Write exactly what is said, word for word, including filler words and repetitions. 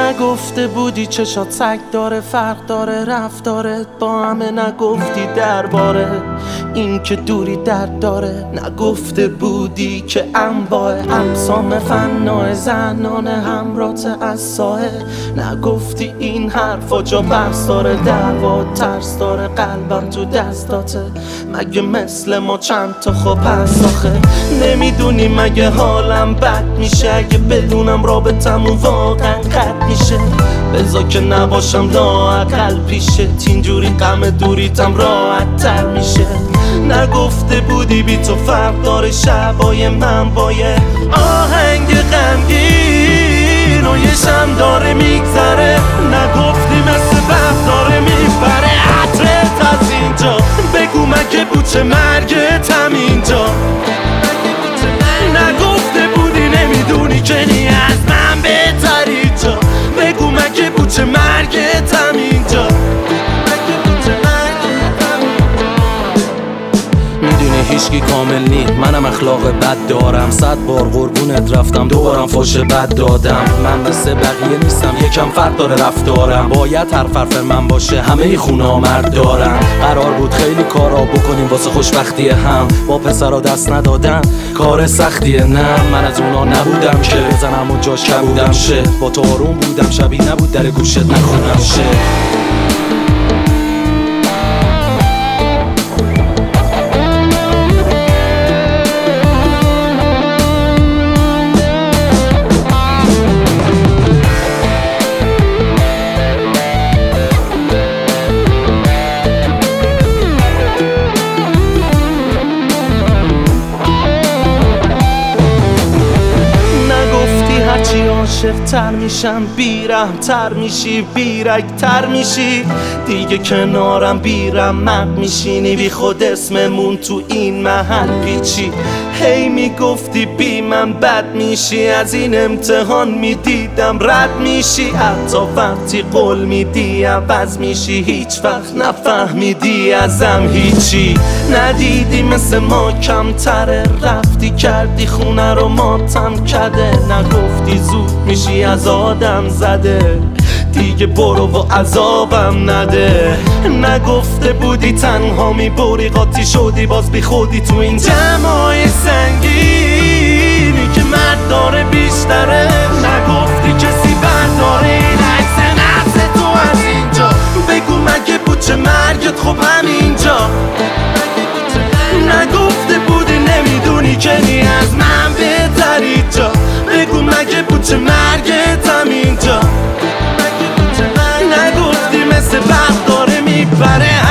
نگفته بودی چشات سگ داره، فرق داره رفتارت با همه، نگفتی درباره این که دوری درد داره. نگفته بودی که انواع اقسام فنای زنانه همرات از سایه. نگفتی این حرفا جا بحث داره، دعوا ترس داره، قلبم تو دستاته. مگه مثل ما چند تا خوب هست آخه؟ نمیدونی مگه حالم بد میشه اگه بدونم رابطمون واقعا قد میشه؟ بذار که نباشم لااقل پیشت، اینجوری غم دوریتم راحت تر میشه. نگفته بودی بی تو فرق داره شبای من با یه آهنگ غمگین و یه شم داره میگذره. نگفتی مثل وقت داره میبره عطرت از اینجا. بگو مگه بود چه مرگت هم اینجا؟ نگفته بودی نمیدونی که نی از من بهتری جا. بگو مگه بود چه مرگت هم اینجا؟ میدونی هیچکی کامل نی، منم اخلاق بد دارم. صد بار قربونت رفتم دوبارم فوش بد دادم. من مثل بقیه نیستم، یکم فرق داره رفتارم. باید هر حرف من باشه، همه ای خونا مرد دارن. قرار بود خیلی کارا بکنیم واسه خوشبختی هم، با پسرا دست ندادن کار سختیه. نه من از اونا نبودم که بزنم و جاش کبودم شه. با تو آروم بودم شبی نبود در گوشت نخونم شه. عاشق تر میشم بیرم تر میشی، بیرک تر میشی دیگه، کنارم بیرم مق میشینی. بی خود اسممون تو این محل پیچی. هی میگفتی بی من بد میشی، از این امتحان میدیدم رد میشی. حتی وقتی قول میدی عوض میشی، هیچ وقت نفهمیدی ازم هیچی. ندیدی مثل ما کمتره، رفتی کردی خونه رو ماتم کده. نگفتی زود میشی از آدم زده، دیگه برو و عذابم نده. نگفته بودی تنها میبری قاطی شدی باز بی خودی تو این جمعای سنگینی که مرد داره بیشتره. نگفتی کسی برداره این عکس نفس تو از اینجا. بگو مگه بود چه مرگت خب همینجا؟ نگفته بودی نمیدونی که نی از من بهتری جا. بگو مگه بود چه مرگت همینجا؟ نگفتی مثل وقت داره میبره